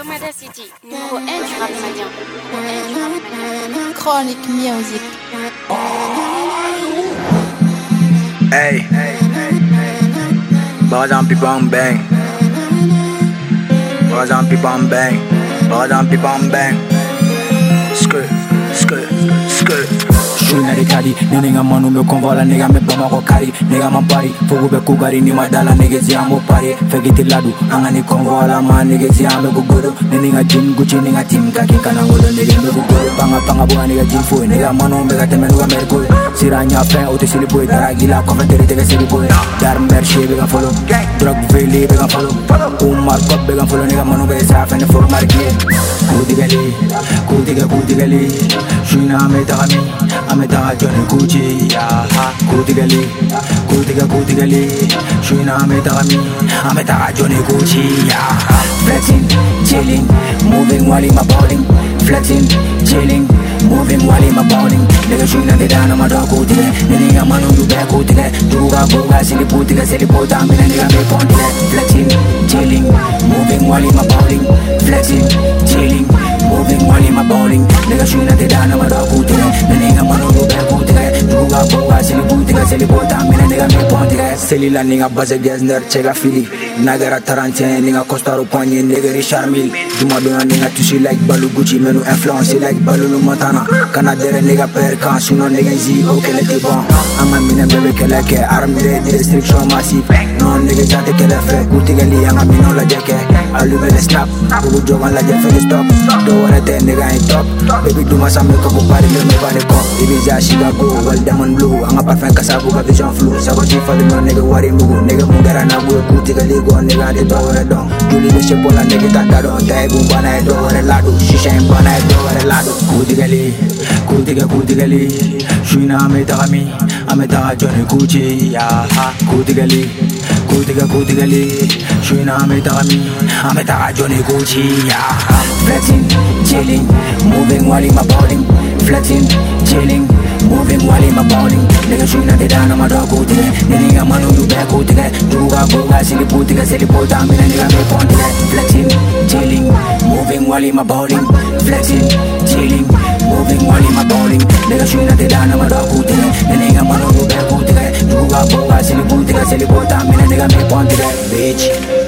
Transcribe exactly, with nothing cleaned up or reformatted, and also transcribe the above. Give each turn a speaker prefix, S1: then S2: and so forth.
S1: Lomada City, numéro un du rap malien.
S2: Chronic Music.
S3: Hey, Barazampi bang bang, Barazampi bang bang, Barazampi bang bang. Skirt, skirt, skirt.
S4: Shuna de kadi, nene manu me konvola nega me bama ko kari, nega man pari, fogo be kugari ni madala nega ziamo pari, fegiti ladu, angani konvola ma nega ziamo gugoro, nene nga jin gucci nega tim kaki kana ngolo nega me gugoro, panga panga buah nega jin fo, nega manu me gate menu ga merko, siranya fe ote sili boy, dara gila konfeteri tega sili boy, dar merche be ga follow, drug veli be ga follow, umar kop be ga follow, nega manu be sa fe ne for marke, kudigali, kudiga kudigali, shuna me tagami. Ameta Johnny Gucci, yeah. Kudigali, Kudiga Kudigali, Shuna Ameta me, Ameta Johnny Gucci, yeah. Flexing, chilling, moving while in my bowling. Flexing, chilling, moving while in my bowling. Nigga Shuna de Dana Mada Kudiga, Nigga Manu you back Kudiga, Duga Boga, Silly Putiga, Silly Pota, and nigga me pondiga. Flexing, chilling, moving while in my bowling. Flexing, chilling, moving while in my bowling. Nigga Shuna de Dana Mada Kudiga, Nigga Manu you back Kudiga, Duga Boga, Silly Putiga, Silly Pota, and nigga me pondiga. Selila nigga Baza Gesner, Chega Fili, Nagara Tarantine, nigga Costa Rupani, nigga Richard Mille, Dumadona nigga Tusi like Balu Gucci, menu influence like Balu Montana, Canadere nigga Percan, Suno nigga Z, okay let it bon. I'm a mina baby keleke, army restriction massive, no nigga jate kelefe, Kutigali, I'm a minola jeke, I live in a snap, Ubu Jovan la jefe stop, don't wanna tell nigga in top, baby do my some make up party, let me buy the cup, Ibiza Chicago, well demon blue, I'm a perfect casabu, got vision flu, Saboti for the nigga worry mugu, nigga mungara na go, Kutigali go, nigga de do it down, Julie the Shepola nigga that don't die, boom, bana do it ladu, Shisha and bana do it ladu, Kutigali, Kutiga Kutigali, Shuna Ametami, Ameta Johnny Gucci, yeah, Kutigali, Kutiga Kutigali, Shuna Ametami, Ameta Johnny Gucci, yeah. Flexing, chilling, moving while in my bowling. Flexing, chilling, moving while in my bowling. Nigga Shuna de Dana Mada Kutiga, nigga Manu you back Kutiga, Duga Boga, Silly Putiga, Silly Pota, and nigga me pondiga. Flexing, chilling, moving while in my bowling. Flexing, chilling, moving while in my bowling. Nigga Shuna de Dana Mada Kutiga, nigga Manu you back Kutiga, Duga Boga, Silly Putiga, Silly Pota, and nigga me pondiga. Bitch.